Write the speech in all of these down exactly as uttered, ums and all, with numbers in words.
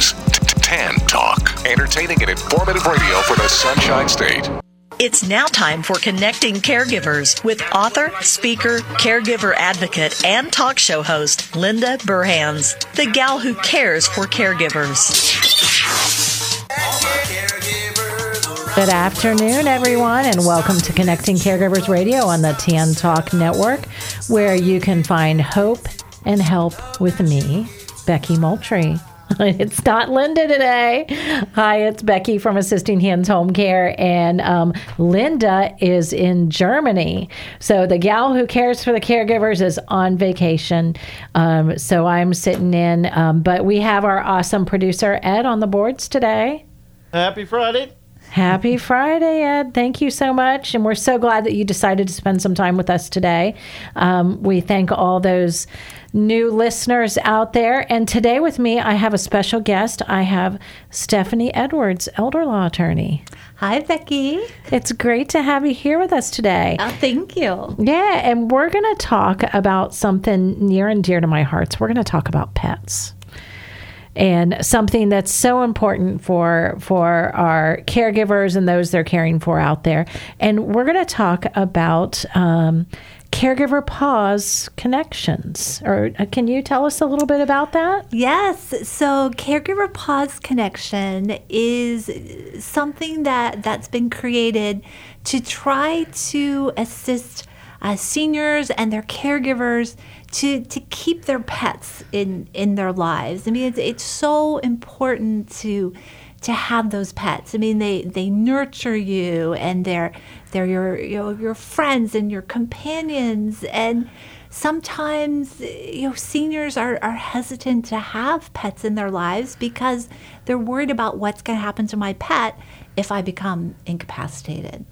is Tan Talk, entertaining and informative radio for the Sunshine State. It's now time for Connecting Caregivers with author, speaker, caregiver advocate, and talk show host Linda Burhans, the gal who cares for caregivers. Good afternoon, everyone, and welcome to Connecting Caregivers Radio on the Tan Talk Network, where you can find hope and help with me, Becky Moultrie. It's not Linda today. Hi, it's Becky from Assisting Hands Home Care, and um, Linda is in Germany. So the gal who cares for the caregivers is on vacation. Um, so I'm sitting in, um, but we have our awesome producer, Ed, on the boards today. Happy Friday. Happy Friday, Ed. Thank you so much. And we're so glad that you decided to spend some time with us today. Um, we thank all those new listeners out there. And today with me, I have a special guest. I have Stephanie Edwards, elder law attorney. Hi, Becky. It's great to have you here with us today. Oh, thank you. Yeah, and we're going to talk about something near and dear to my heart. We're going to talk about pets. And something that's so important for for our caregivers and those they're caring for out there. And we're going to talk about um, Caregiver Pause Connections. Or uh, can you tell us a little bit about that? Yes. So Caregiver Pause Connection is something that, that's been created to try to assist uh, seniors and their caregivers to to keep their pets in, in their lives. I mean, it's, it's so important to to have those pets. I mean, they, they nurture you, and they're they're your you know, your friends and your companions. And sometimes, you know, seniors are, are hesitant to have pets in their lives because they're worried about what's going to happen to my pet if I become incapacitated.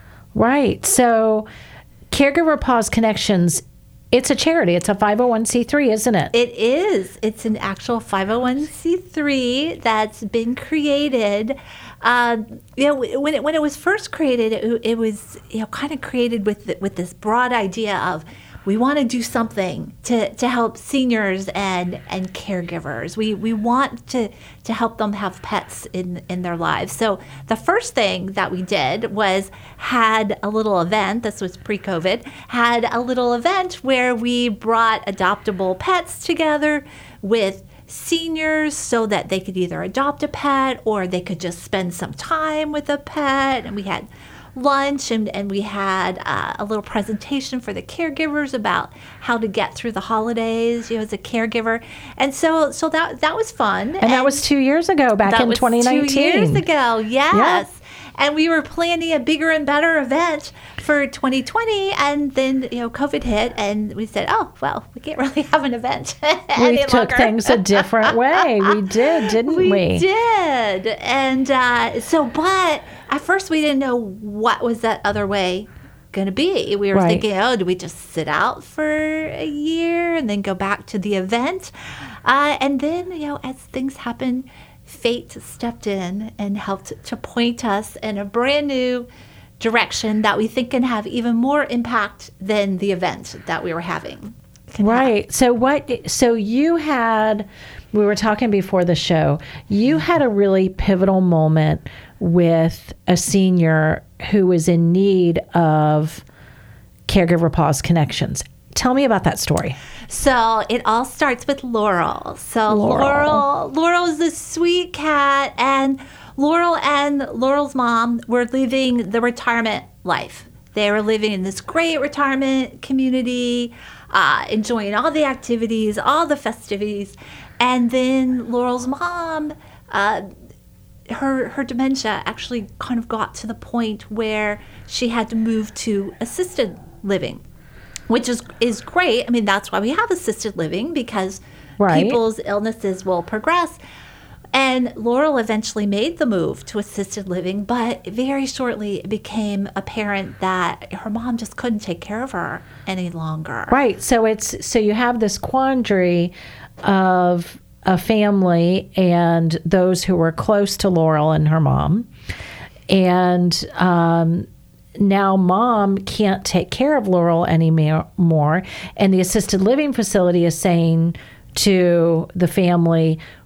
Right. So Caregiver Pause Connections, it's a charity. It's a five oh one c three, isn't it? It is. It's an actual five oh one c three that's been created. Uh, you know, when it when it was first created, it, it was you know kind of created with with this broad idea of we want to do something to, to help seniors and, and caregivers. We we want to to help them have pets in, in their lives. So the first thing that we did was had a little event, this was pre-COVID, had a little event where we brought adoptable pets together with seniors so that they could either adopt a pet or they could just spend some time with a pet. And we had lunch, and, and we had uh, a little presentation for the caregivers about how to get through the holidays, you know, as a caregiver. And so so that that was fun. And, and that was two years ago, back that in was twenty nineteen. Two years ago, yes. Yeah. And we were planning a bigger and better event for twenty twenty, and then, you know, COVID hit, and we said, oh, well, we can't really have an event any We took longer. things a different way. We did, didn't we? We did. And uh, so, but at first we didn't know what was that other way going to be. We were Right. thinking, oh, do we just sit out for a year and then go back to the event? Uh, and then, you know, as things happen, fate stepped in and helped to point us in a brand new direction that we think can have even more impact than the event that we were having. Right. So what? So you had. We were talking before the show. You had a really pivotal moment with a senior who was in need of Caregiver Pause Connections. Tell me about that story. So it all starts with Laurel. So Laurel. Laurel, Laurel is this sweet cat, and Laurel and Laurel's mom were living the retirement life. They were living in this great retirement community, uh, enjoying all the activities, all the festivities. And then Laurel's mom, uh, her her dementia actually kind of got to the point where she had to move to assisted living, which is is great. I mean, that's why we have assisted living, because Right. people's illnesses will progress. And Laurel eventually made the move to assisted living, but very shortly it became apparent that her mom just couldn't take care of her any longer. Right. So it's so you have this quandary of a family and those who were close to Laurel and her mom. And um, now mom can't take care of Laurel anymore. And the assisted living facility is saying to the family,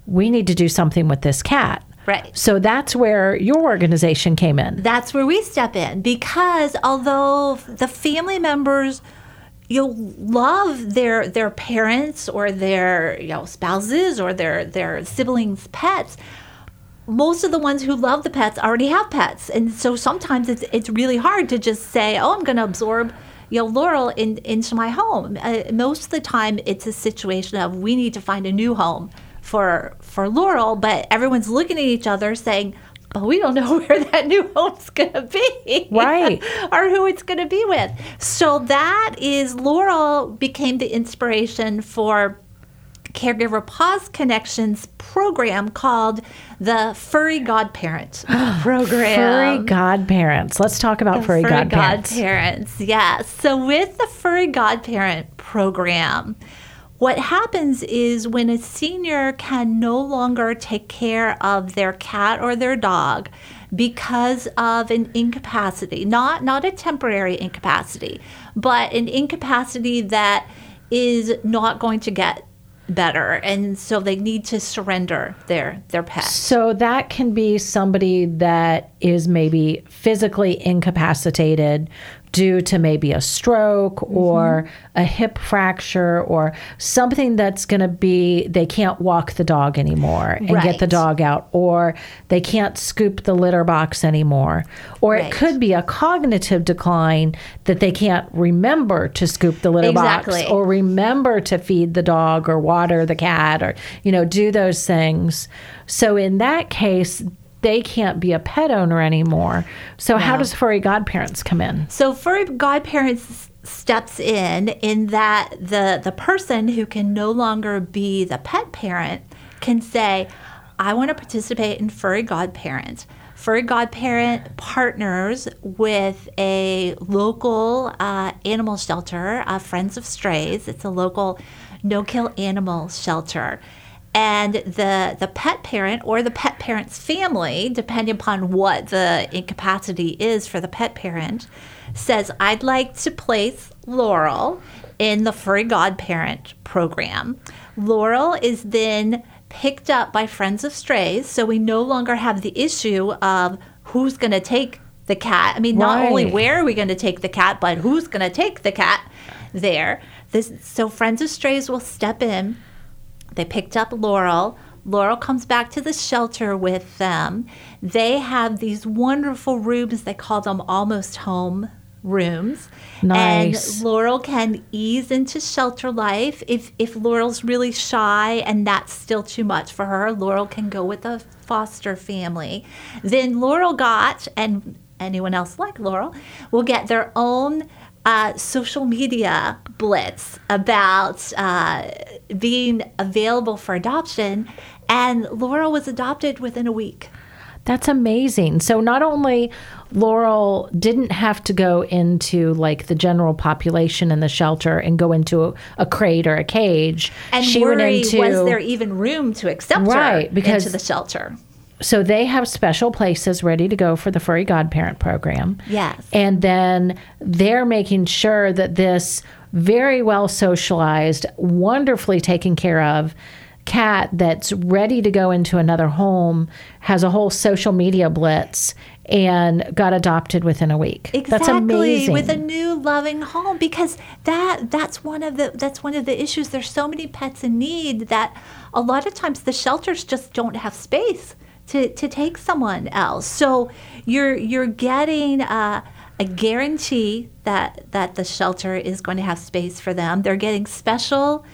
we need to do something with this cat. Right. So that's where your organization came in. That's where we step in, because although the family members, you'll love their their parents or their you know spouses or their their siblings' pets, most of the ones who love the pets already have pets, and so sometimes it's it's really hard to just say, oh, I'm going to absorb you know Laurel in, into my home. Uh, most of the time, it's a situation of we need to find a new home for for Laurel, but everyone's looking at each other saying, but we don't know where that new home's going to be. Right. Or who it's going to be with. So that is, Laurel became the inspiration for Caregiver Paws Connections program called the Furry Godparent program. Furry Godparents. Let's talk about The Furry, Furry Godparents. Godparents, yes. So with the Furry Godparent program, what happens is when a senior can no longer take care of their cat or their dog because of an incapacity, not, not a temporary incapacity, but an incapacity that is not going to get better, and so they need to surrender their their pet. So that can be somebody that is maybe physically incapacitated due to maybe a stroke mm-hmm. or a hip fracture or something that's going to be, they can't walk the dog anymore and right. get the dog out, or they can't scoop the litter box anymore. Or right. it could be a cognitive decline that they can't remember to scoop the litter exactly. box or remember to feed the dog or water the cat or, you know, do those things. So in that case, they can't be a pet owner anymore. So no. How does Furry Godparents come in? So Furry Godparents steps in in that the the person who can no longer be the pet parent can say, I want to participate in Furry Godparent. Furry Godparent partners with a local uh, animal shelter, uh, Friends of Strays. It's a local no-kill animal shelter. And the the pet parent or the pet parent's family, depending upon what the incapacity is for the pet parent, says, I'd like to place Laurel in the Furry Godparent program. Laurel is then picked up by Friends of Strays, so we no longer have the issue of who's going to take the cat. I mean, not right. only where are we going to take the cat, but who's going to take the cat there. This, so Friends of Strays will step in. They picked up Laurel. Laurel comes back to the shelter with them. They have these wonderful rooms. They call them almost home rooms. Nice. And Laurel can ease into shelter life. If if Laurel's really shy and that's still too much for her, Laurel can go with a foster family. Then Laurel got, and anyone else like Laurel, will get their own Uh, social media blitz about uh, being available for adoption, and Laurel was adopted within a week. That's amazing. So not only Laurel didn't have to go into like the general population in the shelter and go into a, a crate or a cage, and she worry, went into, was there even room to accept right, her because, into the shelter? So they have special places ready to go for the Furry Godparent program. Yes. And then they're making sure that this very well socialized, wonderfully taken care of cat that's ready to go into another home has a whole social media blitz and got adopted within a week. Exactly. That's amazing. With a new loving home, because that that's one of the that's one of the issues. There's so many pets in need that a lot of times the shelters just don't have space to, to take someone else. So you're you're getting a, a guarantee that that the shelter is going to have space for them. They're getting special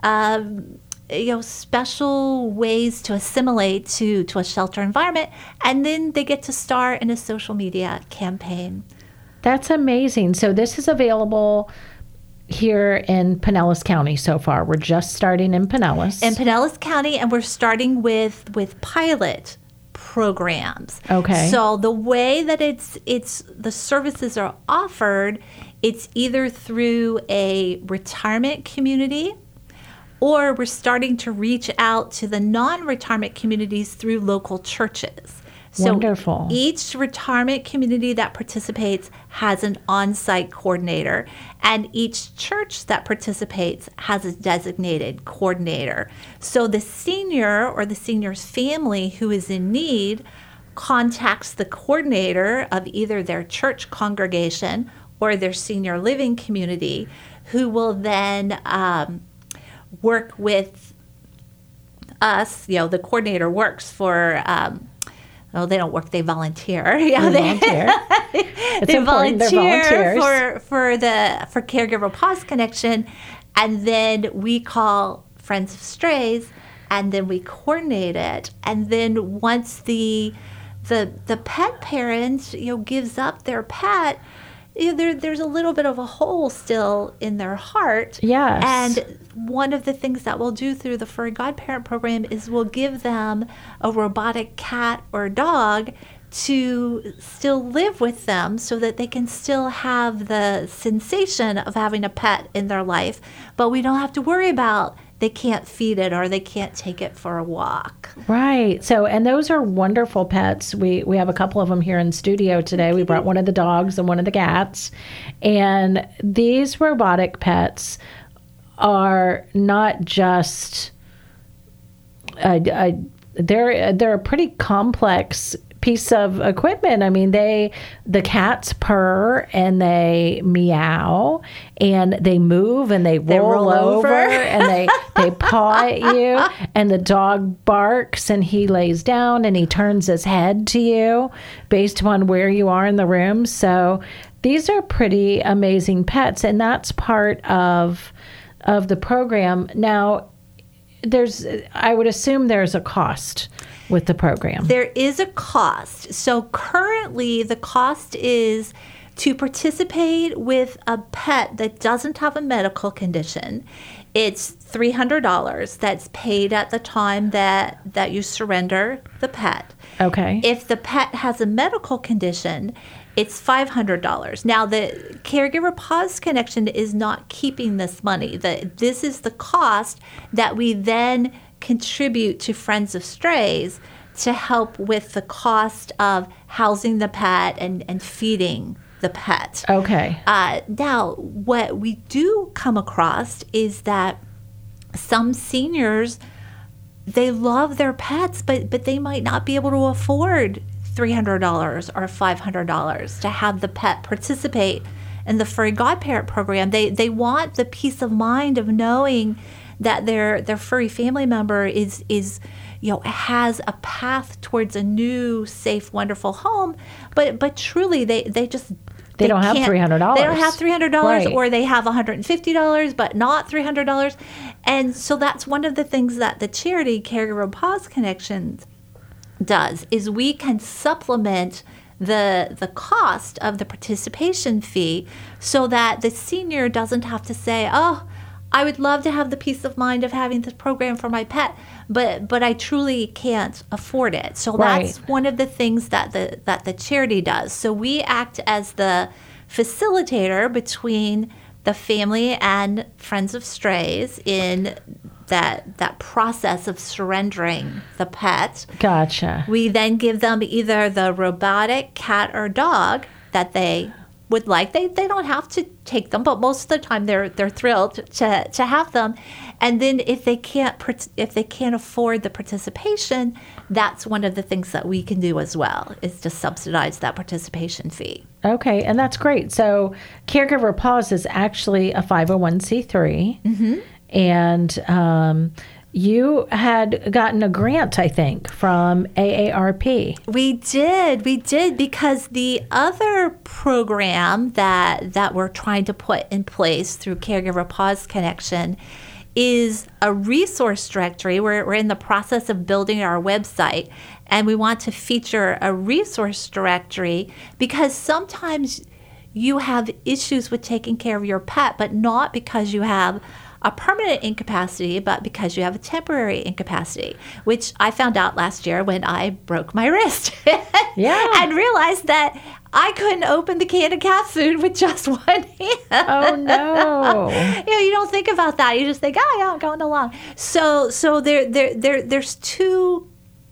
um, you know special ways to assimilate to to a shelter environment, and then they get to start in a social media campaign. That's amazing. So this is available here in Pinellas County so far. We're just starting in Pinellas. In Pinellas County, and we're starting with with pilot programs. Okay. So the way that it's it's the services are offered, it's either through a retirement community, or we're starting to reach out to the non-retirement communities through local churches. So Wonderful. Each retirement community that participates has an on-site coordinator, and each church that participates has a designated coordinator. So the senior or the senior's family who is in need contacts the coordinator of either their church congregation or their senior living community, who will then um, work with us. You know, the coordinator works for... Um, Oh, they don't work; they volunteer. Yeah, they, they volunteer. It's they important. They're volunteer volunteers. for for the for Caregiver Pause Connection, and then we call Friends of Strays, and then we coordinate it. And then once the the the pet parent, you know, gives up their pet, you know, there there's a little bit of a hole still in their heart. Yes. And one of the things that we'll do through the Furry Godparent program is we'll give them a robotic cat or dog to still live with them so that they can still have the sensation of having a pet in their life, but we don't have to worry about they can't feed it or they can't take it for a walk. Right. So, and those are wonderful pets. We we have a couple of them here in studio today. We brought one of the dogs and one of the cats. And these robotic pets are not just a, a, they're they're a pretty complex piece of equipment. I mean, they the cats purr and they meow and they move and they roll, they roll over, over. and they they paw at you, and the dog barks and he lays down and he turns his head to you based upon where you are in the room. So these are pretty amazing pets, and that's part of of the program. Now, there's I would assume there's a cost with the program. There is a cost. So currently the cost is to participate with a pet that doesn't have a medical condition. It's three hundred dollars that's paid at the time that, that you surrender the pet. Okay. If the pet has a medical condition, it's five hundred dollars. Now, the Caregiver Pause Connection is not keeping this money. The, this is the cost that we then contribute to Friends of Strays to help with the cost of housing the pet and, and feeding the pet. Okay. Uh, now, what we do come across is that some seniors, they love their pets, but, but they might not be able to afford three hundred dollars or five hundred dollars to have the pet participate in the Furry Godparent program. They they want the peace of mind of knowing that their their furry family member is is you know has a path towards a new, safe, wonderful home. But but truly, they they just They, they don't have three hundred dollars. They don't have three hundred dollars, right. Or they have one hundred fifty dollars, but not three hundred dollars. And so that's one of the things that the charity Caregiver Pause Connections does, is we can supplement the the cost of the participation fee so that the senior doesn't have to say, oh, I would love to have the peace of mind of having this program for my pet, but but I truly can't afford it. So right. that's one of the things that the that the charity does. So we act as the facilitator between the family and Friends of Strays in that that process of surrendering the pet. Gotcha. We then give them either the robotic cat or dog that they would like. They they don't have to take them, but most of the time they're they're thrilled to to have them. And then if they can't if they can't afford the participation, that's one of the things that we can do as well, is to subsidize that participation fee. Okay, and that's great. So Caregiver Pause is actually a five oh one c three. Mm-hmm. And um, you had gotten a grant, I think, from A A R P. We did. We did, because the other program that that we're trying to put in place through Caregiver Pause Connection is a resource directory. We're, we're in the process of building our website, and we want to feature a resource directory because sometimes you have issues with taking care of your pet, but not because you have a permanent incapacity, but because you have a temporary incapacity, which I found out last year when I broke my wrist. Yeah. And realized that I couldn't open the can of cat food with just one hand. Oh, no. You know, you don't think about that. You just think, oh, yeah, I'm going along. So so there, there, there, there's two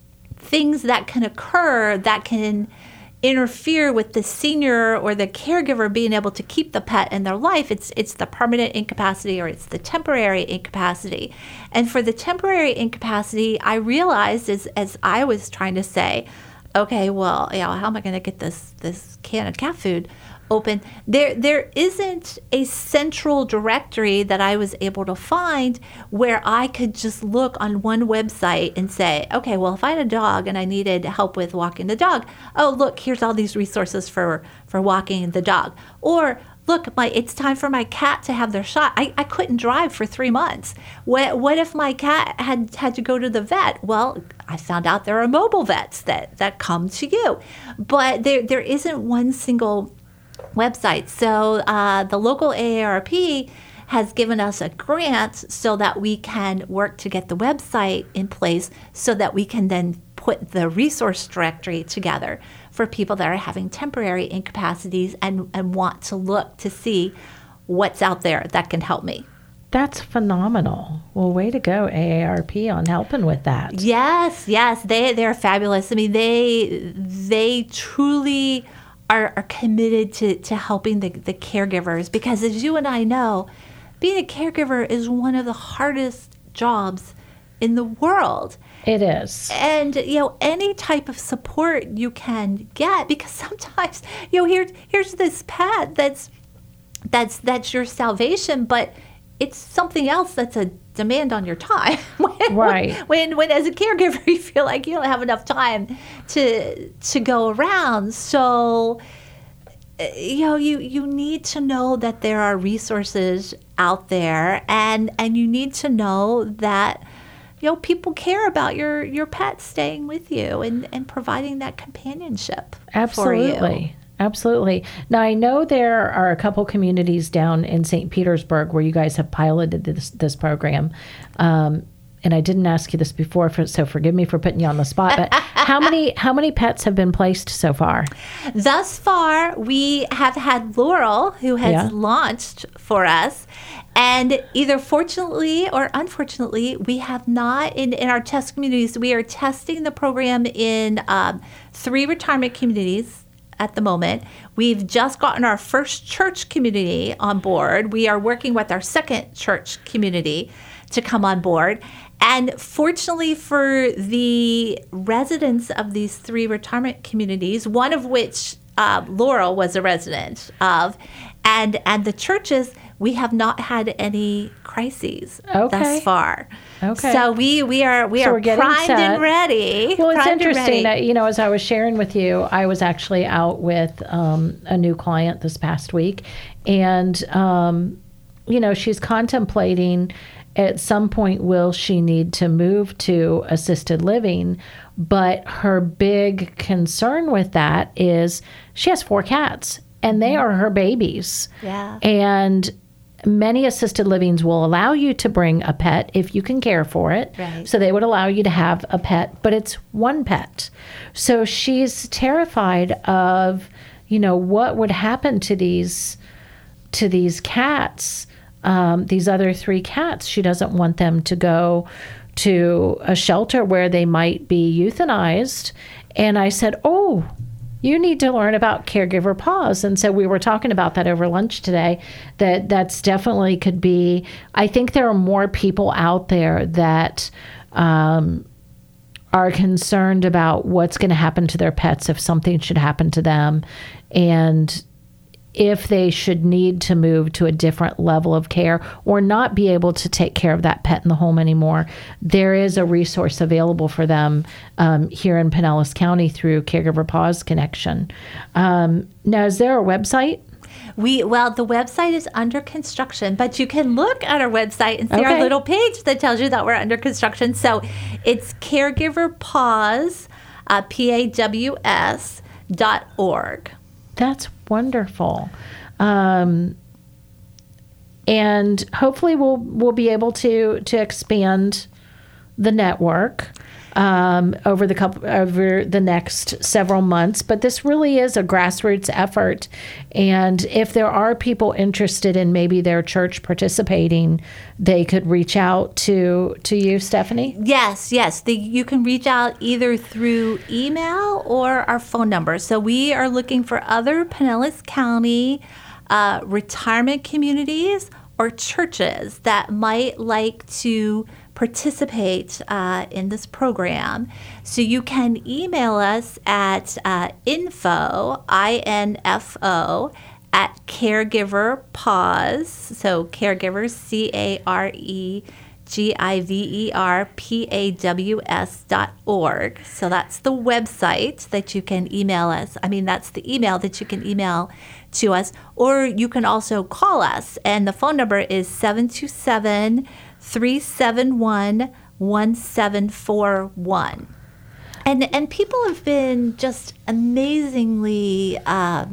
things that can occur that can interfere with the senior or the caregiver being able to keep the pet in their life. It's it's the permanent incapacity or it's the temporary incapacity. And for the temporary incapacity, I realized as as I was trying to say, okay, well, you know, how am I going to get this this can of cat food open? There there isn't a central directory that I was able to find where I could just look on one website and say, okay, well, if I had a dog and I needed help with walking the dog, oh, look, here's all these resources for, for walking the dog. Or, look, my it's time for my cat to have their shot. I, I couldn't drive for three months. What what if my cat had had to go to the vet? Well, I found out there are mobile vets that, that come to you. But there there isn't one single website. So uh, the local A A R P has given us a grant so that we can work to get the website in place so that we can then put the resource directory together for people that are having temporary incapacities and, and want to look to see what's out there that can help me. That's phenomenal. Well, way to go, A A R P, on helping with that. Yes, yes, they they're fabulous. I mean, they they truly are, are committed to, to helping the, the caregivers, because as you and I know, being a caregiver is one of the hardest jobs in the world. It is. And, you know, any type of support you can get, because sometimes, you know, here, here's this pet that's, that's, that's your salvation, but it's something else that's a demand on your time. when, right. When, when, as a caregiver, you feel like you don't have enough time to, to go around. So, you know, you, you need to know that there are resources out there, and, and you need to know that, you know, people care about your, your pet staying with you and, and providing that companionship Absolutely. for you. Absolutely. Now, I know there are a couple communities down in Saint Petersburg where you guys have piloted this, this program. Um, and I didn't ask you this before, for, so forgive me for putting you on the spot. But how many how many pets have been placed so far? Thus far, we have had Laurel, who has Yeah. launched for us. And either fortunately or unfortunately, we have not, in, in our test communities, we are testing the program in um, three retirement communities at the moment. We've just gotten our first church community on board. We are working with our second church community to come on board. And fortunately for the residents of these three retirement communities, one of which uh, Laurel was a resident of, and, and the churches, we have not had any crises Okay. thus far. Okay. So we, we are we So are we're getting primed set. and ready. Well, it's Primed and interesting ready. that, you know, as I was sharing with you, I was actually out with um, a new client this past week. And, um, you know, she's contemplating at some point, will she need to move to assisted living? But her big concern with that is she has four cats, and they are her babies. Yeah. And many assisted livings will allow you to bring a pet if you can care for it. Right. So they would allow you to have a pet, but it's one pet. So she's terrified of, you know, what would happen to these to these cats, um, these other three cats. She doesn't want them to go to a shelter where they might be euthanized. And I said, oh, you need to learn about Caregiver Pause. And so we were talking about that over lunch today, that that's definitely could be, I think there are more people out there that um, are concerned about what's going to happen to their pets if something should happen to them, and if they should need to move to a different level of care or not be able to take care of that pet in the home anymore. There is a resource available for them um, here in Pinellas County through Caregiver Pause Connection. Um, now, is there a website? We well, the website is under construction, but you can look at our website and see our Okay. little page that tells you that we're under construction. So it's Caregiver Pause, uh, P A W S dot org. That's wonderful. Um, and hopefully we'll we'll be able to to expand the network. um, over the couple over the next several months. But this really is a grassroots effort, and if there are people interested in maybe their church participating, they could reach out to to you, Stephanie. Yes, yes. The, you can reach out either through email or our phone number. So we are looking for other Pinellas County uh, retirement communities or churches that might like to participate uh, in this program. So you can email us at uh, info, I N F O, at Caregiver Pause. So caregivers, C A R E G I V E R P A W S dot org. So that's the website that you can email us. I mean, that's the email that you can email to us. Or you can also call us. And the phone number is seven two seven, three seven one, one seven four one. And, and people have been just amazingly uh,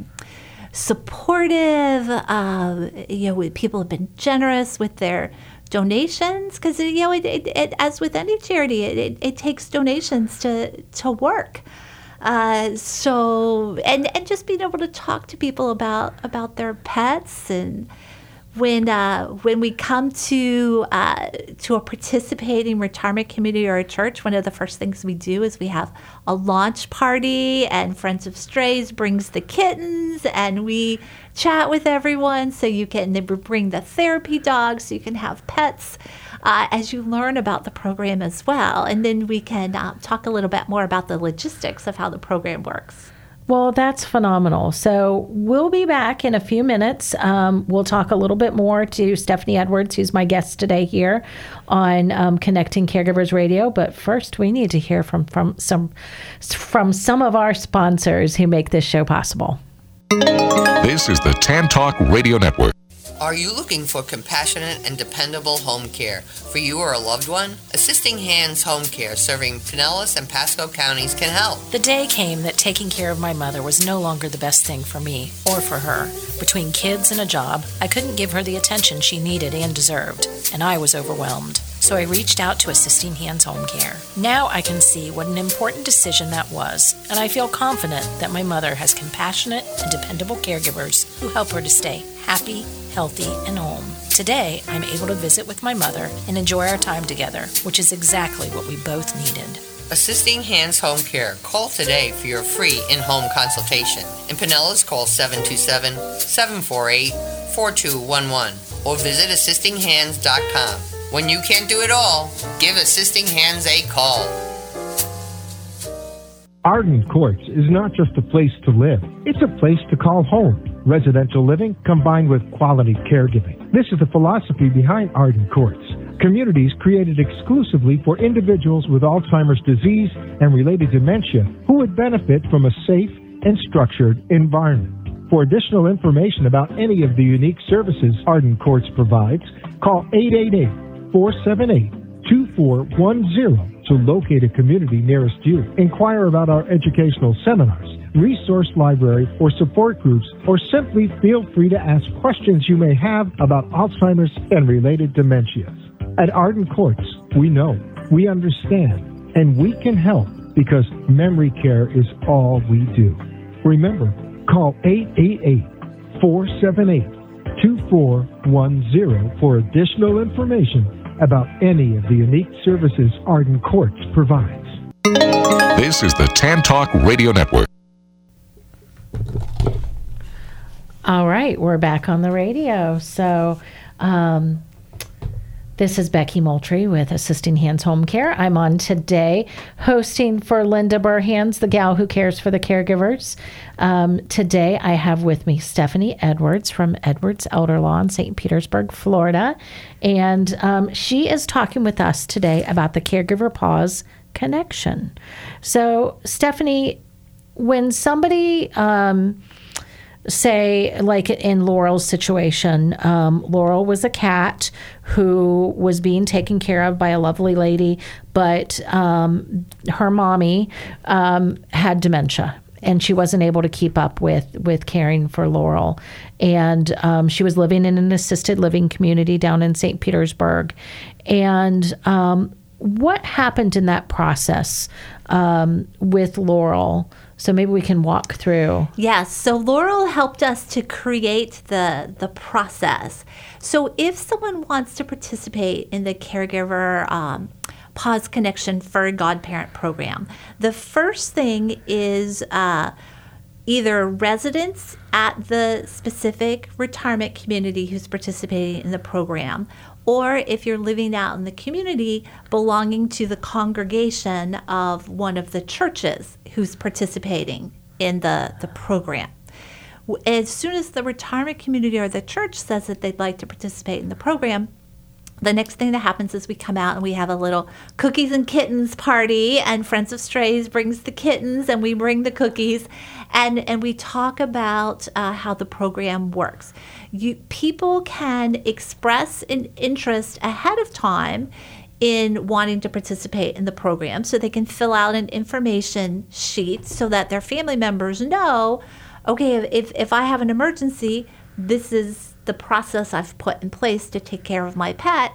supportive. Uh, you know, people have been generous with their donations, because you know, it, it, it, as with any charity, it, it, it takes donations to to work. Uh, so and and just being able to talk to people about about their pets, and when uh, when we come to uh, to a participating retirement community or a church, one of the first things we do is we have a launch party, and Friends of Strays brings the kittens, and we chat with everyone. So you can they bring the therapy dogs, so you can have pets uh, as you learn about the program as well. And then we can uh, talk a little bit more about the logistics of how the program works. Well, that's phenomenal. So we'll be back in a few minutes. Um, we'll talk a little bit more to Stephanie Edwards, who's my guest today here on um, Connecting Caregivers Radio. But first, we need to hear from, from some from some of our sponsors who make this show possible. This is the Tan Talk Radio Network. Are you looking for compassionate and dependable home care for you or a loved one? Assisting Hands Home Care, serving Pinellas and Pasco counties, can help. The day came that taking care of my mother was no longer the best thing for me or for her. Between kids and a job, I couldn't give her the attention she needed and deserved, and I was overwhelmed. So I reached out to Assisting Hands Home Care. Now I can see what an important decision that was, and I feel confident that my mother has compassionate and dependable caregivers who help her to stay happy, healthy, and home. Today, I'm able to visit with my mother and enjoy our time together, which is exactly what we both needed. Assisting Hands Home Care. Call today for your free in-home consultation. In Pinellas, call seven two seven, seven four eight, four two one one or visit assisting hands dot com. When you can't do it all, give Assisting Hands a call. Arden Courts is not just a place to live. It's a place to call home. Residential living combined with quality caregiving. This is the philosophy behind Arden Courts. Communities created exclusively for individuals with Alzheimer's disease and related dementia who would benefit from a safe and structured environment. For additional information about any of the unique services Arden Courts provides, call eight eight eight, four seven eight, two four one zero to locate a community nearest you. Inquire about our educational seminars, resource library, or support groups, or simply feel free to ask questions you may have about Alzheimer's and related dementias. At Arden Courts, we know, we understand, and we can help because memory care is all we do. Remember, call eight eight eight, four seven eight, two four one zero for additional information about any of the unique services Arden Courts provides. This is the Tan Talk Radio Network. All right, we're back on the radio. So um, this is Becky Moultrie with Assisting Hands Home Care. I'm on today hosting for Linda Burhans, the gal who cares for the caregivers. Um, today I have with me Stephanie Edwards from Edwards Elder Law in Saint Petersburg, Florida. And um, she is talking with us today about the Caregiver Pause Connection. So, Stephanie, when somebody... Um, say, like in Laurel's situation, um, Laurel was a cat who was being taken care of by a lovely lady, but um, her mommy um, had dementia, and she wasn't able to keep up with, with caring for Laurel. And um, she was living in an assisted living community down in Saint Petersburg. And um, what happened in that process um, with Laurel? So maybe we can walk through. Yes. So Laurel helped us to create the the process. So if someone wants to participate in the Caregiver um, Pause Connection Furry Godparent program, the first thing is uh, either residents at the specific retirement community who's participating in the program, or if you're living out in the community belonging to the congregation of one of the churches who's participating in the, the program. As soon as the retirement community or the church says that they'd like to participate in the program, the next thing that happens is we come out and we have a little cookies and kittens party, and Friends of Strays brings the kittens and we bring the cookies, and, and we talk about uh, how the program works. You, people can express an interest ahead of time in wanting to participate in the program, so they can fill out an information sheet so that their family members know, okay, if, if I have an emergency, this is the process I've put in place to take care of my pet.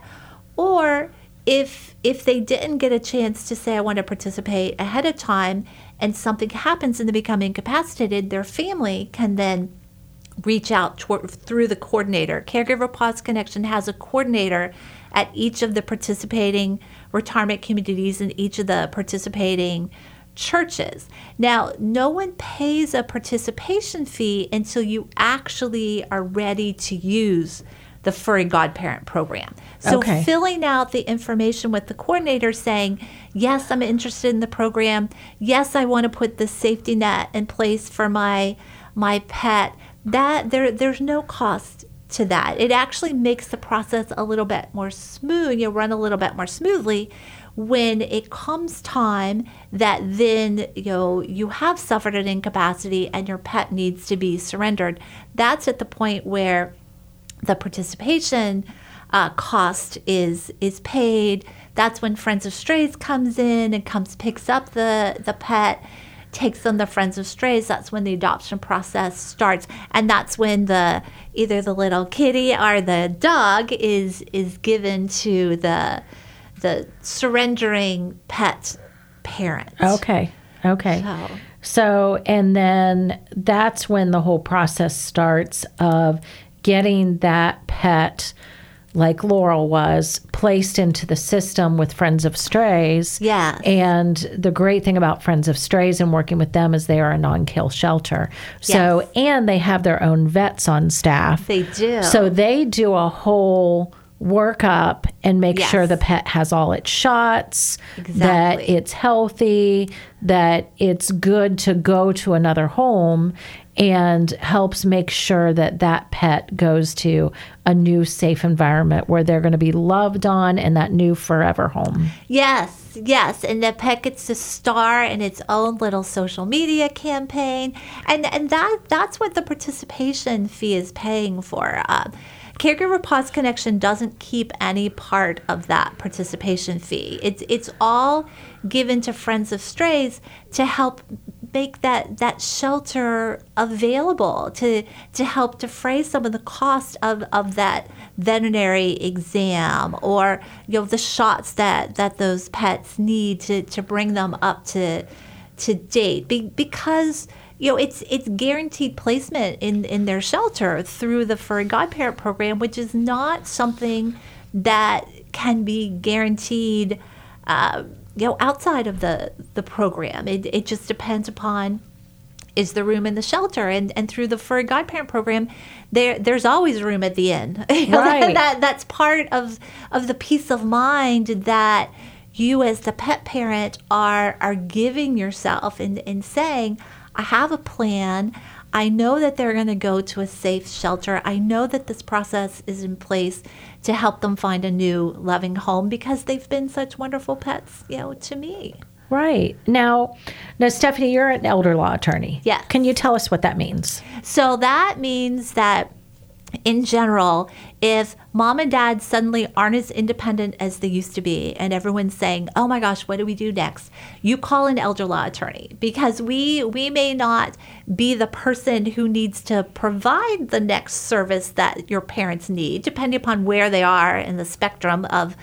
Or if if they didn't get a chance to say I want to participate ahead of time and something happens and they become incapacitated, their family can then reach out toward, through the coordinator. Caregiver Pause Connection has a coordinator at each of the participating retirement communities and each of the participating churches. Now, no one pays a participation fee until you actually are ready to use the Furry Godparent program. So Okay. filling out the information with the coordinator saying, yes, I'm interested in the program. Yes, I want to put the safety net in place for my my pet. That there there's no cost to that. It actually makes the process a little bit more smooth. You run a little bit more smoothly when it comes time that then you know you have suffered an incapacity and your pet needs to be surrendered. That's at the point where the participation uh, cost is is paid. That's when Friends of Strays comes in and comes picks up the the pet, takes them to Friends of Strays. That's when the adoption process starts, and that's when the either the little kitty or the dog is is given to the the surrendering pet parent. Okay. Okay. So, So, and then that's when the whole process starts of getting that pet, like Laurel was, placed into the system with Friends of Strays. Yes. And the great thing about Friends of Strays and working with them is they are a non-kill shelter. So, Yes. and they have their own vets on staff. They do. So they do a whole workup and make Yes. sure the pet has all its shots, that Exactly. it's healthy, that it's good to go to another home, and helps make sure that that pet goes to a new safe environment where they're going to be loved on in that new forever home. Yes, yes, and the pet gets to star in its own little social media campaign, and and that that's what the participation fee is paying for. Uh, Caregiver Pause Connection doesn't keep any part of that participation fee. It's it's all given to Friends of Strays to help make that, that shelter available, to to help defray some of the cost of, of that veterinary exam, or you know the shots that, that those pets need to, to bring them up to to date. Be, because you know, it's it's guaranteed placement in, in their shelter through the Furry Godparent program, which is not something that can be guaranteed, uh, you know, outside of the, the program. It it just depends upon, is the room in the shelter, and, and through the Furry Godparent program, there there's always room at the inn. You know, Right. that that's part of of the peace of mind that you as the pet parent are are giving yourself in in saying, I have a plan. I know that they're going to go to a safe shelter. I know that this process is in place to help them find a new loving home because they've been such wonderful pets, you know, to me. Right. Now, now, Stephanie, you're an elder law attorney. Yes. Can you tell us what that means? So that means that in general, if mom and dad suddenly aren't as independent as they used to be, and everyone's saying, oh my gosh, what do we do next? You call an elder law attorney, because we we may not be the person who needs to provide the next service that your parents need, depending upon where they are in the spectrum of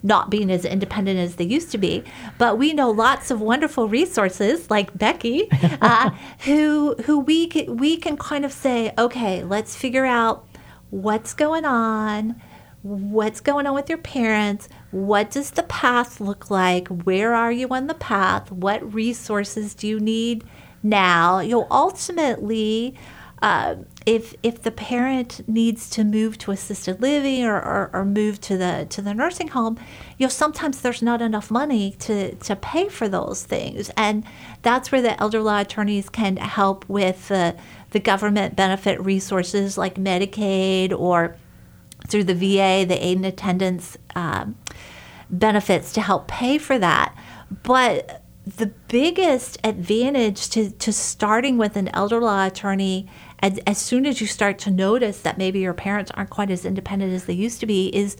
not being as independent as they used to be. But we know lots of wonderful resources like Becky, uh, who who we can, we can kind of say, okay, let's figure out what's going on, what's going on with your parents, what does the path look like, where are you on the path, what resources do you need now. You know, ultimately, uh, if if the parent needs to move to assisted living or, or, or move to the to the nursing home, you know, sometimes there's not enough money to, to pay for those things. And that's where the elder law attorneys can help with uh, the government benefit resources like Medicaid or through the V A, the aid and attendance um, benefits to help pay for that. But the biggest advantage to, to starting with an elder law attorney, as, as soon as you start to notice that maybe your parents aren't quite as independent as they used to be, is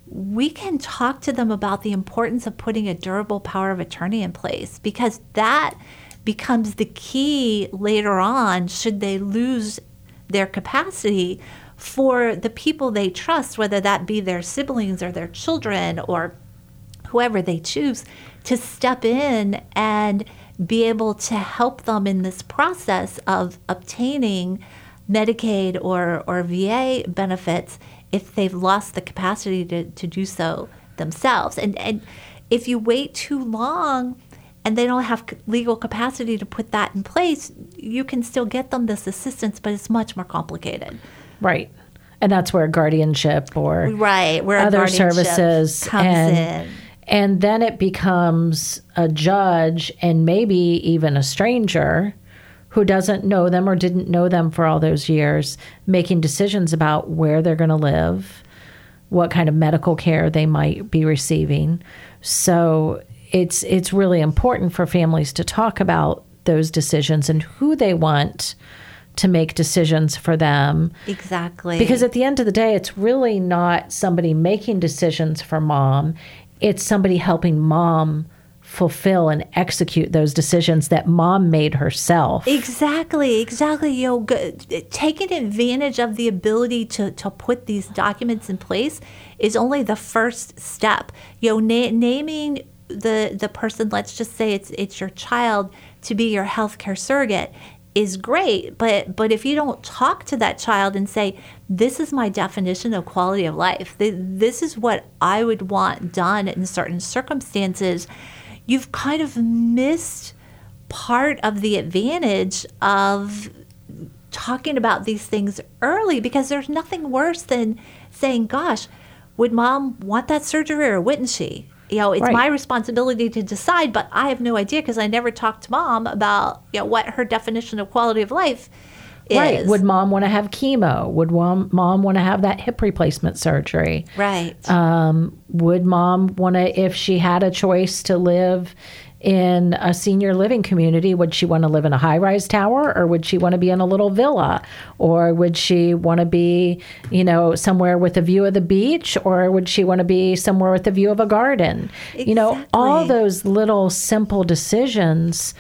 we can talk to them about the importance of putting a durable power of attorney in place, because that becomes the key later on should they lose their capacity for the people they trust, whether that be their siblings or their children or whoever they choose, to step in and be able to help them in this process of obtaining Medicaid or, or V A benefits if they've lost the capacity to, to do so themselves. And, and if you wait too long and they don't have legal capacity to put that in place, you can still get them this assistance, but it's much more complicated. Right. And that's where guardianship or right, where other services comes and, in. And then it becomes a judge and maybe even a stranger who doesn't know them or didn't know them for all those years, making decisions about where they're going to live, what kind of medical care they might be receiving. So it's it's really important for families to talk about those decisions and who they want to make decisions for them. Exactly. Because at the end of the day, it's really not somebody making decisions for mom. It's somebody helping mom fulfill and execute those decisions that mom made herself. Exactly, exactly. You know, g- taking advantage of the ability to, to put these documents in place is only the first step. You know, na- naming the the person, let's just say it's it's your child, to be your healthcare surrogate is great, but but if you don't talk to that child and say, this is my definition of quality of life, this is what I would want done in certain circumstances, you've kind of missed part of the advantage of talking about these things early, because there's nothing worse than saying, gosh, would mom want that surgery or wouldn't she? You know, it's right. my responsibility to decide, but I have no idea because I never talked to mom about, you know, what her definition of quality of life is. Right. Would mom want to have chemo? Would mom, mom want to have that hip replacement surgery? Right. Um, would mom want to, if she had a choice to live in a senior living community, would she want to live in a high-rise tower, or would she want to be in a little villa, or would she want to be, you know, somewhere with a view of the beach, or would she want to be somewhere with a view of a garden? Exactly. You know, all those little simple decisions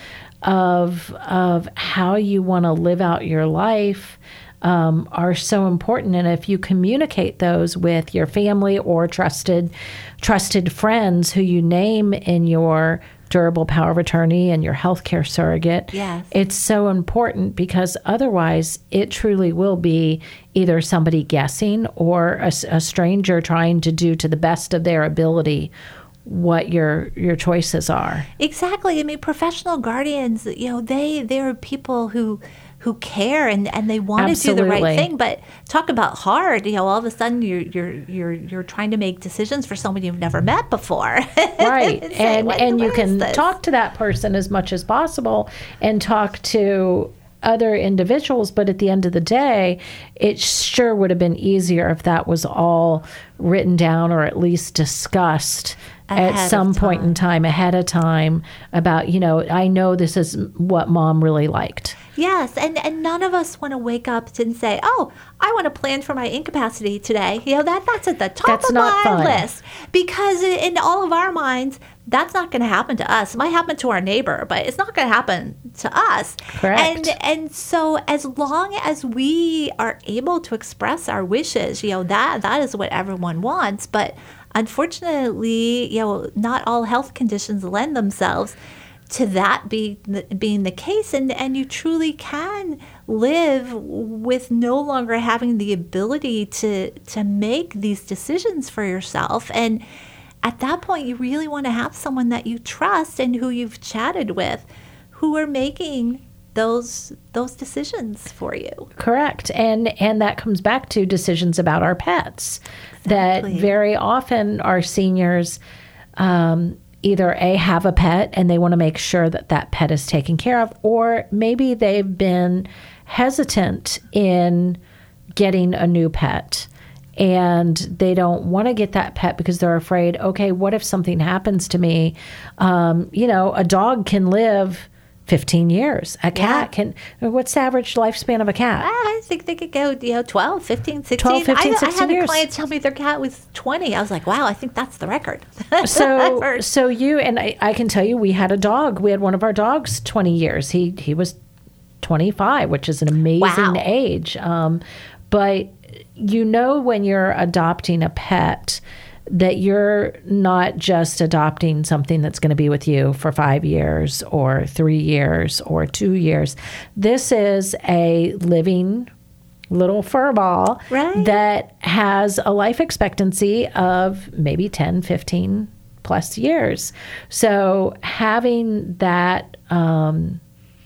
of of how you want to live out your life um, are so important. And if you communicate those with your family or trusted trusted friends who you name in your durable power of attorney and your healthcare surrogate, yes. it's so important, because otherwise it truly will be either somebody guessing or a, a stranger trying to do to the best of their ability what your your choices are. Exactly. I mean, professional guardians, you know, they they're people who who care and, and they want to do the right thing. But talk about hard, you know, all of a sudden you're you're you're you're trying to make decisions for someone you've never met before. Right. and and what, and what you can this? talk to that person as much as possible and talk to other individuals, but at the end of the day, it sure would have been easier if that was all written down or at least discussed ahead at some point in time, ahead of time, about, you know, I know this is what mom really liked. Yes, and, and none of us want to wake up and say, oh, I want to plan for my incapacity today. You know, that that's at the top That's of not my fun. list. Because in all of our minds, that's not going to happen to us. It might happen to our neighbor, but it's not going to happen to us. Correct. And and so as long as we are able to express our wishes, you know, that that is what everyone wants. But unfortunately, you know, not all health conditions lend themselves to that be, being the case. And, and you truly can live with no longer having the ability to, to make these decisions for yourself. And at that point, you really want to have someone that you trust and who you've chatted with, who are making those those decisions for you. Correct. And and that comes back to decisions about our pets. Exactly. That very often our seniors um, either A, have a pet and they want to make sure that that pet is taken care of, or maybe they've been hesitant in getting a new pet. And they don't want to get that pet because they're afraid, okay, what if something happens to me? Um, you know, a dog can live fifteen years. A cat yeah. can, what's the average lifespan of a cat? I think they could go, you know, twelve, fifteen, sixteen. twelve, fifteen, I, sixteen I had years. a client tell me their cat was twenty. I was like, wow, I think that's the record. So, so you, and I, I can tell you, we had a dog. We had one of our dogs twenty years. He, he was twenty-five, which is an amazing wow. age. Um, but you know, when you're adopting a pet, that you're not just adopting something that's going to be with you for five years or three years or two years. This is a living little fur ball right. that has a life expectancy of maybe ten, fifteen plus years. So having that um,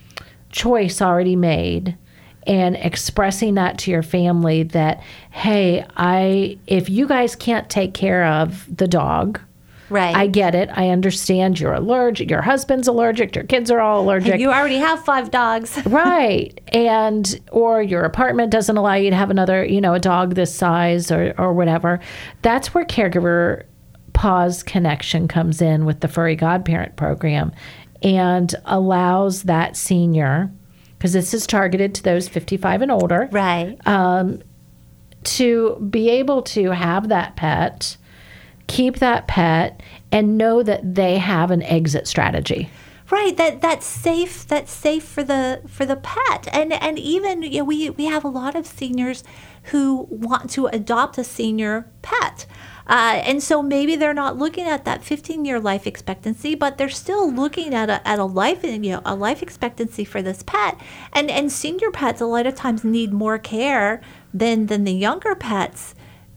choice already made and expressing that to your family that, hey, I if you guys can't take care of the dog, right? I get it. I understand you're allergic. Your husband's allergic. Your kids are all allergic. And you already have five dogs. Right. And or your apartment doesn't allow you to have another, you know, a dog this size or, or whatever. That's where Caregiver Pause Connection comes in with the Furry Godparent program and allows that senior, because this is targeted to those fifty-five and older, right? Um, to be able to have that pet, keep that pet, and know that they have an exit strategy. Right, that that's safe. That's safe for the for the pet, and and even you know, we we have a lot of seniors who want to adopt a senior pet. Uh, and so maybe they're not looking at that fifteen-year life expectancy, but they're still looking at a at a life you know a life expectancy for this pet. And and senior pets a lot of times need more care than than the younger pets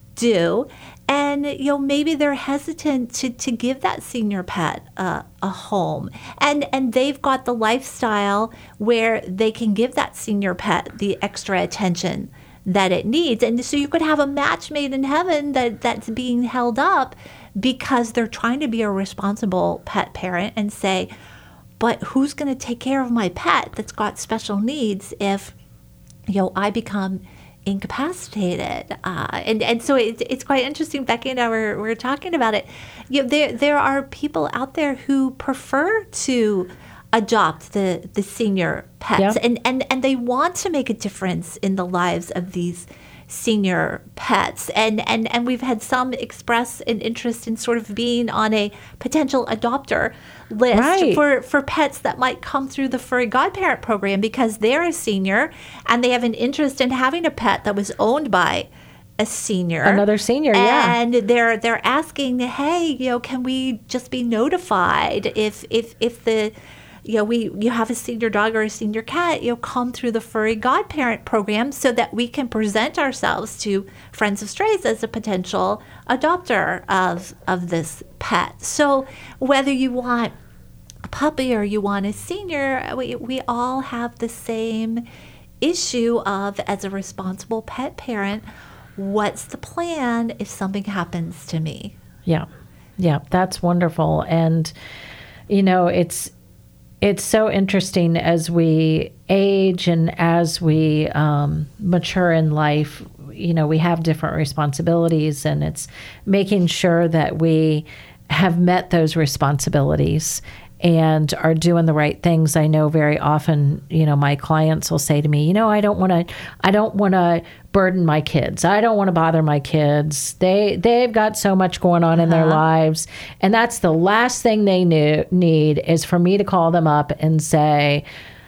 do. And you know maybe they're hesitant to, to give that senior pet uh, a home, and and they've got the lifestyle where they can give that senior pet the extra attention that it needs. And so you could have a match made in heaven that, that's being held up because they're trying to be a responsible pet parent and say, but who's going to take care of my pet that's got special needs if, you know, I become incapacitated? Uh, and, and so it, it's quite interesting. Becky and I were, were talking about it. You know, there, there are people out there who prefer to adopt the, the senior pets yeah. and, and, and they want to make a difference in the lives of these senior pets. And, and, and we've had some express an interest in sort of being on a potential adopter list right. for, for pets that might come through the Furry Godparent program because they're a senior and they have an interest in having a pet that was owned by a senior. Another senior, yeah. And they're they're asking, hey, you know, can we just be notified if if if the you know, we you have a senior dog or a senior cat, you know, come through the Furry Godparent program so that we can present ourselves to Friends of Strays as a potential adopter of of this pet. So whether you want a puppy or you want a senior, we, we all have the same issue of, as a responsible pet parent, what's the plan if something happens to me? Yeah. Yeah, that's wonderful. And, you know, it's It's so interesting as we age and as we um, mature in life, you know, we have different responsibilities, and it's making sure that we have met those responsibilities and are doing the right things. I know very often, you know, my clients will say to me, you know, I don't want to, I don't want to burden my kids. I don't want to bother my kids. They, they've got so much going on uh-huh. in their lives. And that's the last thing they knew, need is for me to call them up and say,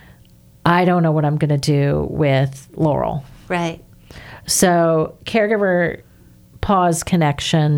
I don't know what I'm going to do with Laurel. Right. So Caregiver Pause Connection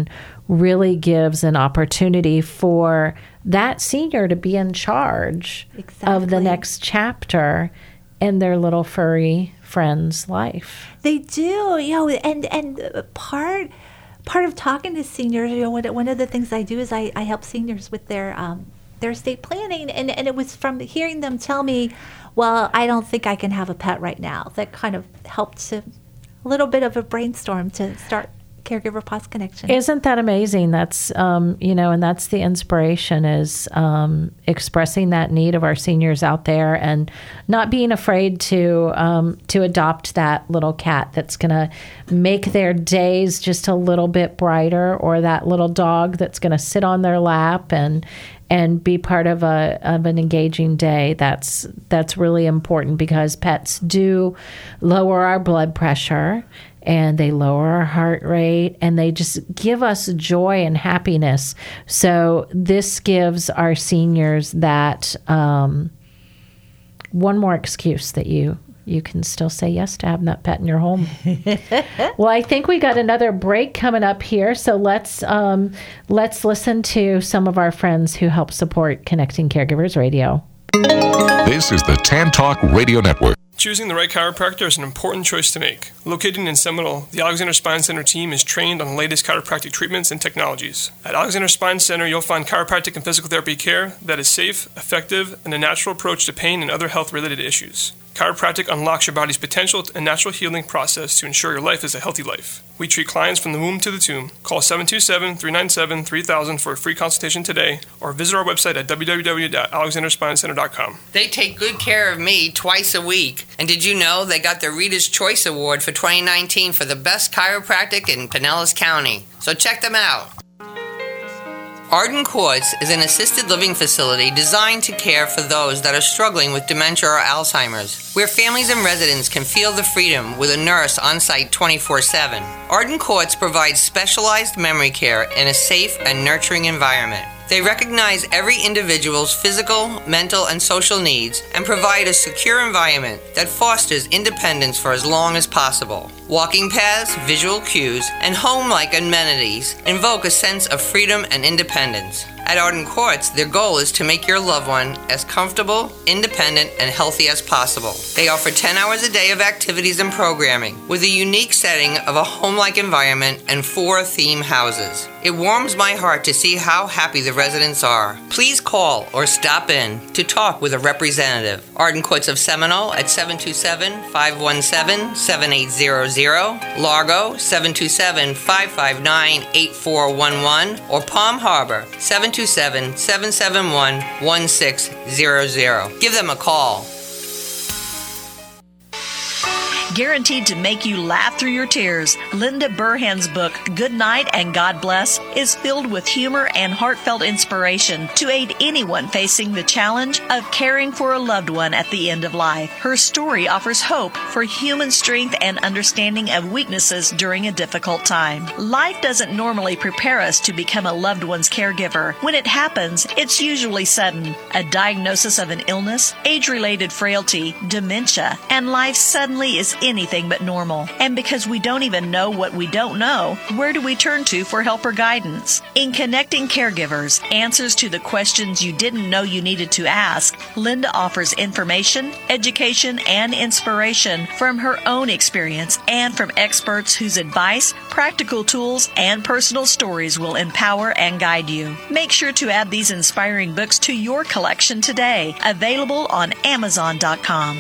really gives an opportunity for that senior to be in charge Exactly. of the next chapter in their little furry friend's life. They do, you know, and and part part of talking to seniors, you know, one, one of the things I do is I, I help seniors with their um, their estate planning, and, and it was from hearing them tell me, well, I don't think I can have a pet right now. That kind of helped to a little bit of a brainstorm to start Caregiver Paws Connection. Isn't that amazing? That's, um, you know, and that's the inspiration is um, expressing that need of our seniors out there and not being afraid to um, to adopt that little cat that's going to make their days just a little bit brighter, or that little dog that's going to sit on their lap and and be part of a of an engaging day. That's that's really important, because pets do lower our blood pressure, and they lower our heart rate, and they just give us joy and happiness. So this gives our seniors that um, one more excuse that you you can still say yes to having that pet in your home. Well, I think we got another break coming up here, so let's um, let's listen to some of our friends who help support Connecting Caregivers Radio. This is the Tan Talk Radio Network. Choosing the right chiropractor is an important choice to make. Located in Seminole, the Alexander Spine Center team is trained on the latest chiropractic treatments and technologies. At Alexander Spine Center, you'll find chiropractic and physical therapy care that is safe, effective, and a natural approach to pain and other health-related issues. Chiropractic unlocks your body's potential and natural healing process to ensure your life is a healthy life. We treat clients from the womb to the tomb. Call seven two seven, three nine seven, three thousand for a free consultation today, or visit our website at w w w dot alexander spine center dot com. They take good care of me twice a week. And did you know they got the Reader's Choice Award for twenty nineteen for the best chiropractic in Pinellas County? So check them out. Arden Courts is an assisted living facility designed to care for those that are struggling with dementia or Alzheimer's, where families and residents can feel the freedom with a nurse on site twenty-four seven. Arden Courts provides specialized memory care in a safe and nurturing environment. They recognize every individual's physical, mental, and social needs and provide a secure environment that fosters independence for as long as possible. Walking paths, visual cues, and home-like amenities invoke a sense of freedom and independence. At Arden Courts, their goal is to make your loved one as comfortable, independent, and healthy as possible. They offer ten hours a day of activities and programming, with a unique setting of a home-like environment and four theme houses. It warms my heart to see how happy the residents are. Please call or stop in to talk with a representative. Arden Courts of Seminole at seven two seven, five one seven, seven eight zero zero, Largo seven two seven, five five nine, eight four one one, or Palm Harbor seven two seven, seven seven one, one six zero zero. Give them a call. Guaranteed to make you laugh through your tears, Linda Burhan's book, Good Night and God Bless, is filled with humor and heartfelt inspiration to aid anyone facing the challenge of caring for a loved one at the end of life. Her story offers hope for human strength and understanding of weaknesses during a difficult time. Life doesn't normally prepare us to become a loved one's caregiver. When it happens, it's usually sudden. A diagnosis of an illness, age-related frailty, dementia, and life suddenly is anything but normal. And because we don't even know what we don't know, where do we turn to for help or guidance? In Connecting Caregivers, Answers to the Questions You Didn't Know You Needed to Ask, Linda offers information, education, and inspiration from her own experience and from experts whose advice, practical tools, and personal stories will empower and guide you. Make sure to add these inspiring books to your collection today. Available on amazon dot com.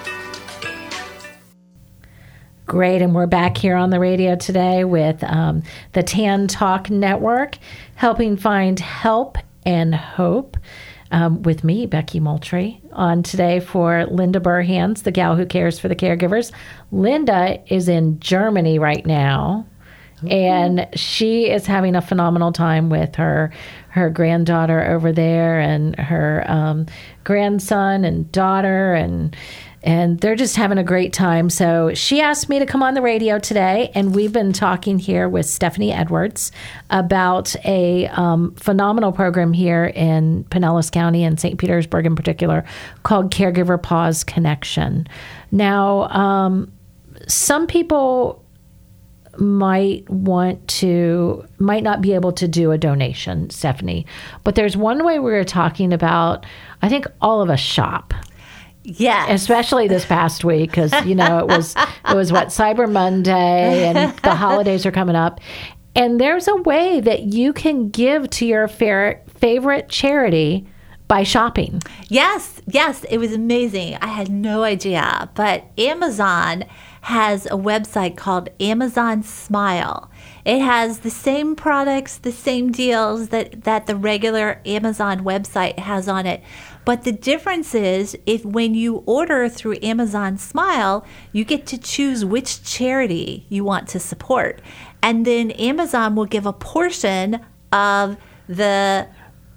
Great, and we're back here on the radio today with um, the Tan Talk Network, helping find help and hope um, with me, Becky Moultrie, on today for Linda Burhans, the gal who cares for the caregivers. Linda is in Germany right now, mm-hmm. and she is having a phenomenal time with her her granddaughter over there and her um, grandson and daughter, and And they're just having a great time. So she asked me to come on the radio today, and we've been talking here with Stephanie Edwards about a um, phenomenal program here in Pinellas County and Saint Petersburg in particular called Caregiver Paws Connection. Now, um, some people might want to, might not be able to do a donation, Stephanie. But there's one way we were talking about, I think all of us shop. Yeah, especially this past week because you know it was it was what Cyber Monday and the holidays are coming up, and there's a way that you can give to your fa- favorite charity by shopping. Yes, yes, it was amazing. I had no idea, but Amazon has a website called Amazon Smile. It has the same products, the same deals that, that the regular Amazon website has on it. But the difference is if when you order through Amazon Smile, you get to choose which charity you want to support. And then Amazon will give a portion of the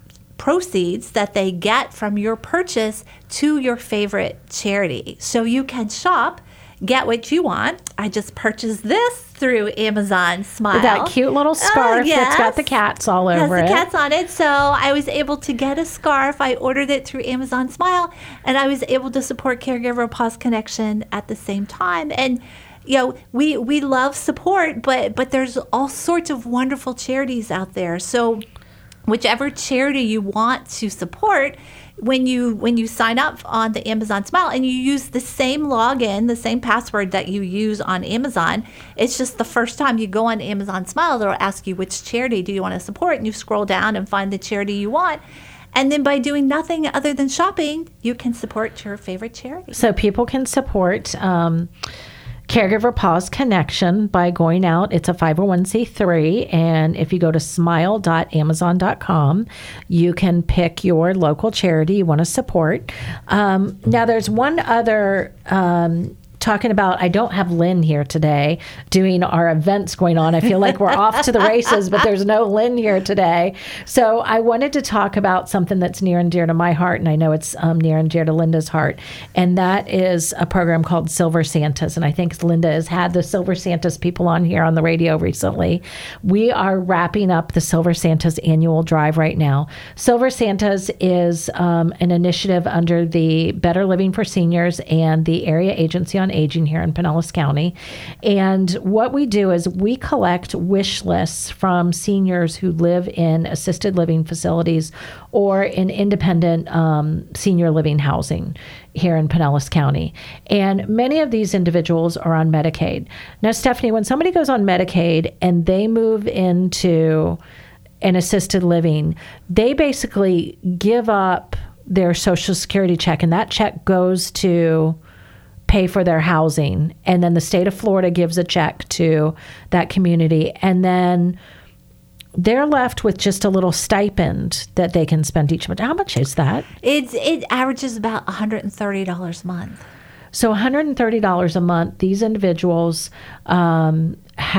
proceeds that they get from your purchase to your favorite charity. So you can shop, get what you want. I just purchased this through Amazon Smile. That cute little scarf oh, yes. that's got the cats all over it. Has the cats on it. So I was able to get a scarf. I ordered it through Amazon Smile, and I was able to support Caregiver Pause Connection at the same time. And you know, we we love support, but but there's all sorts of wonderful charities out there. So whichever charity you want to support, when you when you sign up on the Amazon Smile and you use the same login, the same password that you use on Amazon, it's just the first time you go on Amazon Smile, they'll ask you which charity do you want to support, and you scroll down and find the charity you want. And then by doing nothing other than shopping, you can support your favorite charity. So people can support um, Caregiver Pause Connection by going out. It's a five oh one c three, and if you go to smile dot amazon dot com, you can pick your local charity you want to support. Um, now, there's one other um, talking about, I don't have Lynn here today doing our events going on. I feel like we're off to the races, but there's no Lynn here today. So I wanted to talk about something that's near and dear to my heart, and I know it's um, near and dear to Linda's heart, and that is a program called Silver Santas. And I think Linda has had the Silver Santas people on here on the radio recently. We are wrapping up the Silver Santas annual drive right now. Silver Santas is um, an initiative under the Better Living for Seniors and the Area Agency on Aging here in Pinellas County. And what we do is we collect wish lists from seniors who live in assisted living facilities or in independent um, senior living housing here in Pinellas County. And many of these individuals are on Medicaid. Now, Stephanie, when somebody goes on Medicaid and they move into an assisted living, they basically give up their Social Security check, and that check goes to pay for their housing. And then the state of Florida gives a check to that community. And then they're left with just a little stipend that they can spend each month. How much is that? It's, it averages about one hundred thirty dollars a month. So one hundred thirty dollars a month, these individuals um,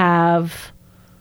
have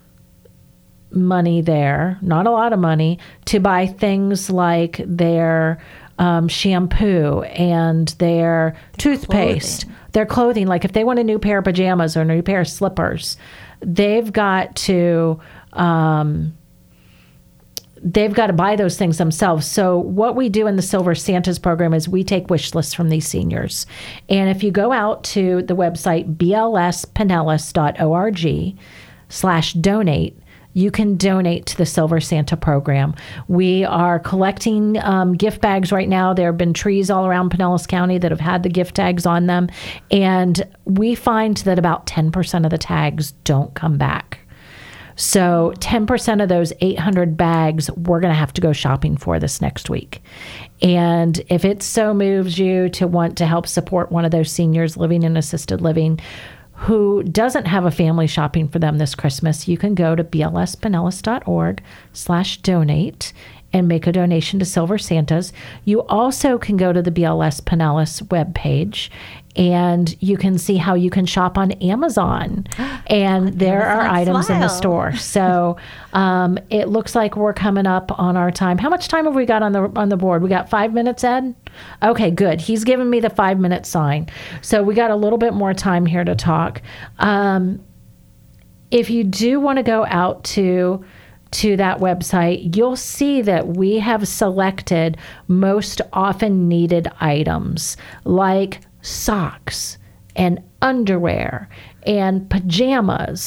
money there, not a lot of money, to buy things like their Um, shampoo and their toothpaste, clothing. their clothing. Like if they want a new pair of pajamas or a new pair of slippers, they've got to um, they've got to buy those things themselves. So what we do in the Silver Santas program is we take wish lists from these seniors. And if you go out to the website b l s pinellas dot org slash donate, you can donate to the Silver Santa program. We are collecting um, gift bags right now. There have been trees all around Pinellas County that have had the gift tags on them. And we find that about ten percent of the tags don't come back. So ten percent of those eight hundred bags, we're going to have to go shopping for this next week. And if it so moves you to want to help support one of those seniors living in assisted living who doesn't have a family shopping for them this Christmas, you can go to b l s pinellas dot org slash donate and make a donation to Silver Santas. You also can go to the B L S Pinellas webpage, and you can see how you can shop on Amazon. And there Amazon are items Smile. in the store. So um, it looks like we're coming up on our time. How much time have we got on the on the board? We got five minutes, Ed? Okay, good. He's giving me the five minute sign. So we got a little bit more time here to talk. Um, if you do want to go out to to that website, you'll see that we have selected most often needed items like socks and underwear and pajamas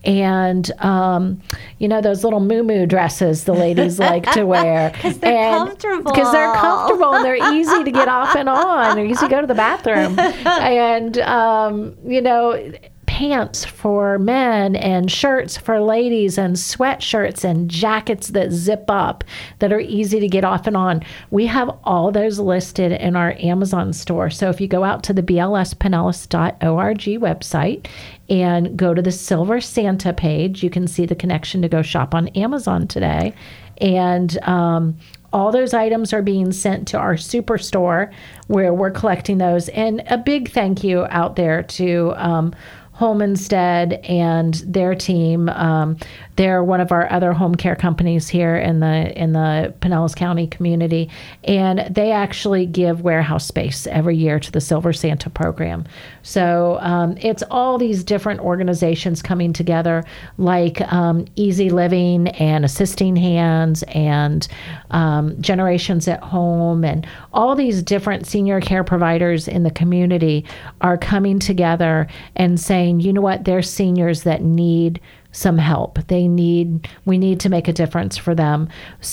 and um, you know those little moo-moo dresses the ladies like to wear because they're and, comfortable. Because they're comfortable and they're easy to get off and on. They're easy to go to the bathroom, and um, you know. Pants for men and shirts for ladies and sweatshirts and jackets that zip up that are easy to get off and on. We have all those listed in our Amazon store. So if you go out to the B L S Pinellas dot org website and go to the Silver Santa page, you can see the connection to go shop on Amazon today. And um, all those items are being sent to our superstore where we're collecting those. And a big thank you out there to um, Holmanstead and their team. Um, they're one of our other home care companies here in the in the Pinellas County community, and they actually give warehouse space every year to the Silver Santa program. So um, it's all these different organizations coming together, like um, Easy Living and Assisting Hands and um, Generations at Home, and all these different senior care providers in the community are coming together and saying, you know what, there's seniors that need some help. They need, we need to make a difference for them.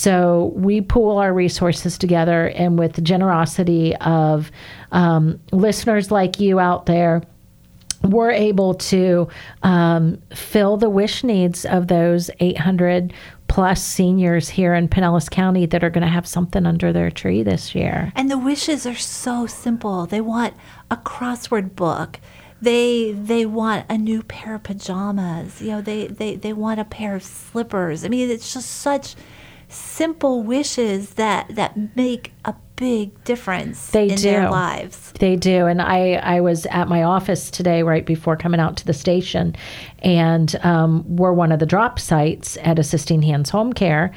So we pool our resources together, and with the generosity of um, listeners like you out there, we're able to um, fill the wish needs of those eight hundred plus seniors here in Pinellas County that are going to have something under their tree this year. And the wishes are so simple. They want a crossword book. They they want a new pair of pajamas. You know, they, they, they want a pair of slippers. I mean, it's just such simple wishes that, that make a big difference they in do. their lives. They do. And I, I was at my office today right before coming out to the station, and um, we're one of the drop sites at Assisting Hands Home Care.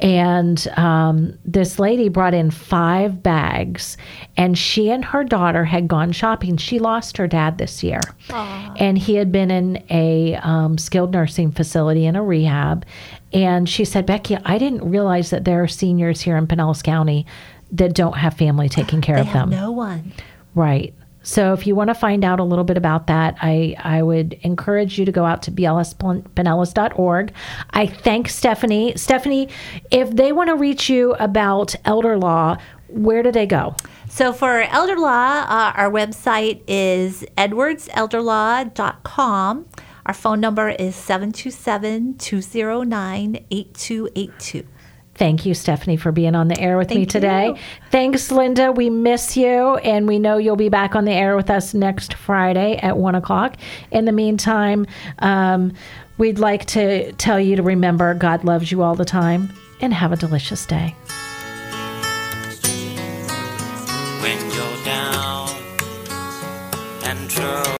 And um, this lady brought in five bags, and she and her daughter had gone shopping. She lost her dad this year. Aww. And he had been in a um, skilled nursing facility in a rehab. And she said, Becky, I didn't realize that there are seniors here in Pinellas County that don't have family taking care they of them. Have no one. Right. So if you want to find out a little bit about that, I, I would encourage you to go out to B L S Pinellas dot org. I thank Stephanie. Stephanie, if they want to reach you about elder law, where do they go? So for elder law, uh, our website is edwards elder law dot com. Our phone number is seven two seven, two zero nine, eight two eight two. Thank you, Stephanie, for being on the air with Thank me today. you. Thanks, Linda. We miss you, and we know you'll be back on the air with us next Friday at one o'clock. In the meantime, um, we'd like to tell you to remember God loves you all the time, and have a delicious day. When you're down and trouble.